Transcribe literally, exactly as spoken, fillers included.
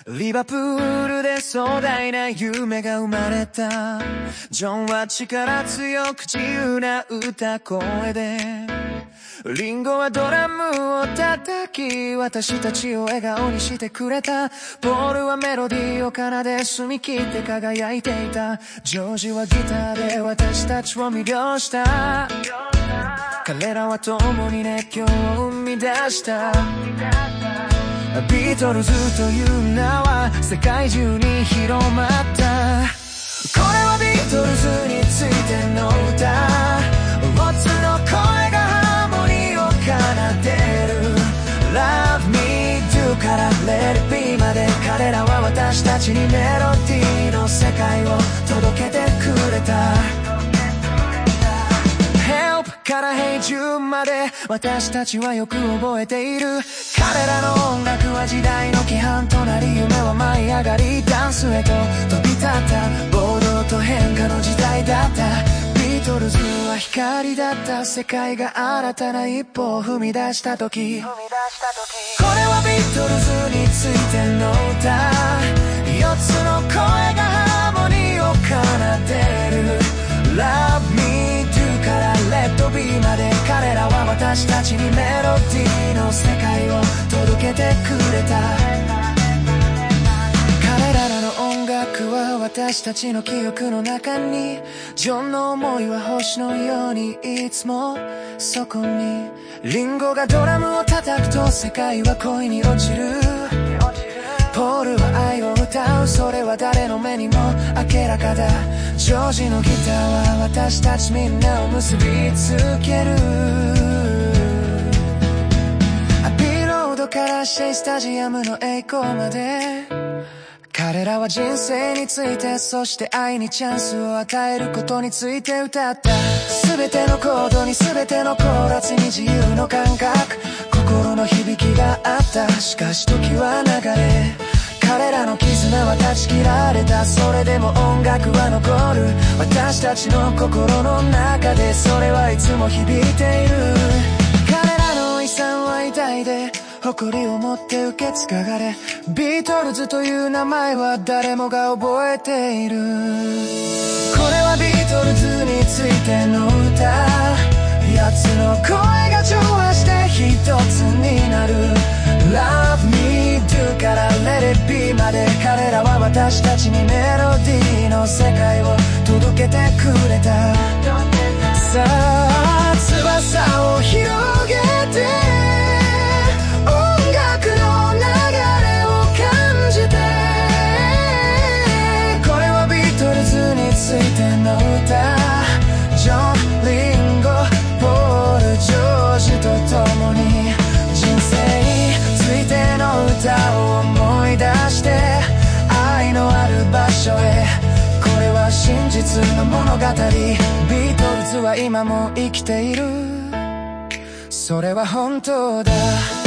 リバプールで壮大な夢が生まれた。ジョンは力強く自由な歌声で、リンゴはドラムを叩き私たちを笑顔にしてくれた。ポールはメロディーを奏で澄み切って輝いていた。ジョージはギターで私たちを魅了した。彼らは共に熱狂を生み出した。ビートルズという名は世界中に広まった。これはビートルズについての歌。オッズの声がハーモニーを奏でる。 Love me do から Let it be まで彼らは私たちにメロディーの世界を届けてくれた。から Hey Jude まで私たちはよく覚えている。彼らの音楽は時代の規範となり、夢は舞い上がりダンスへと飛び立った。暴動と変化の時代だった。ビートルズは光だった。世界が新たな一歩を踏み出した時、これはビートルズについての歌。四つの声がハーモニーを奏でる。 Love me do から Let it be まで彼らは私たちにメロディーの世界を届けてくれた。彼らの音楽は私たちの記憶の中に。ジョンの思いは星のようにいつもそこに。リンゴがドラムを叩くと世界は恋に落ちる。ポールは愛を歌う。それは誰の目にも明らかだ。ジョージのギターは私たちみんなを結びつける。アビーロードからシェイスタジアムの栄光まで、彼らは人生について、そして愛にチャンスを与えることについて歌った。全てのコードに全てのコーラスに自由の感覚、心の響きがあった。しかし時は流れ、彼らの絆は断ち切られた。それでも音楽は残る私たちの心の中で。それはいつも響いている。彼らの遺産は偉大で誇りを持って受け継がれ、ビートルズという名前は誰もが覚えている。これはビートルズについての歌。八つの声が調和して一つになる。 Love me do から Let it be まで彼らは私たちにメロディーの世界を届けてくれた。さあ翼を広げて音楽の流れを感じて。これはビートルズについての歌。ジョン、リンゴ、ポール、ジョージと共に人生についての歌を思い出して、愛のある場所へ。これは真実の物語。ビートルズは今も生きている。それは本当だ。